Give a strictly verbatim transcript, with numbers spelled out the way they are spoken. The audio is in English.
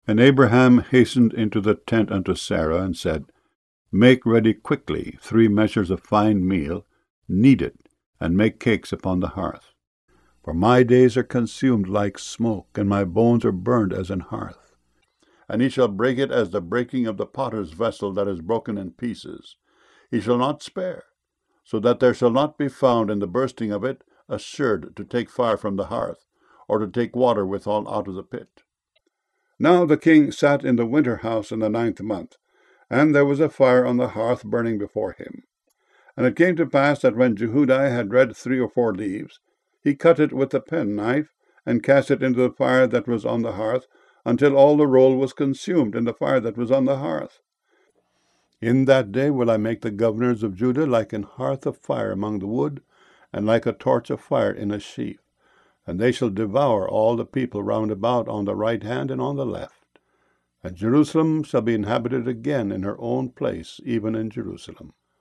And Abraham hastened into the tent unto Sarah, and said, Make ready quickly three measures of fine meal, knead it, and make cakes upon the hearth. For my days are consumed like smoke, and my bones are burned as an hearth. And he shall break it as the breaking of the potter's vessel that is broken in pieces. He shall not spare, so that there shall not be found in the bursting of it a sherd to take fire from the hearth, or to take water withal out of the pit. Now the king sat in the winter house in the ninth month, and there was a fire on the hearth burning before him. And it came to pass that when Jehudi had read three or four leaves, he cut it with the penknife, and cast it into the fire that was on the hearth, until all the roll was consumed in the fire that was on the hearth. In that day will I make the governors of Judah like an hearth of fire among the wood, and like a torch of fire in a sheaf. And they shall devour all the people round about on the right hand and on the left. And Jerusalem shall be inhabited again in her own place, even in Jerusalem.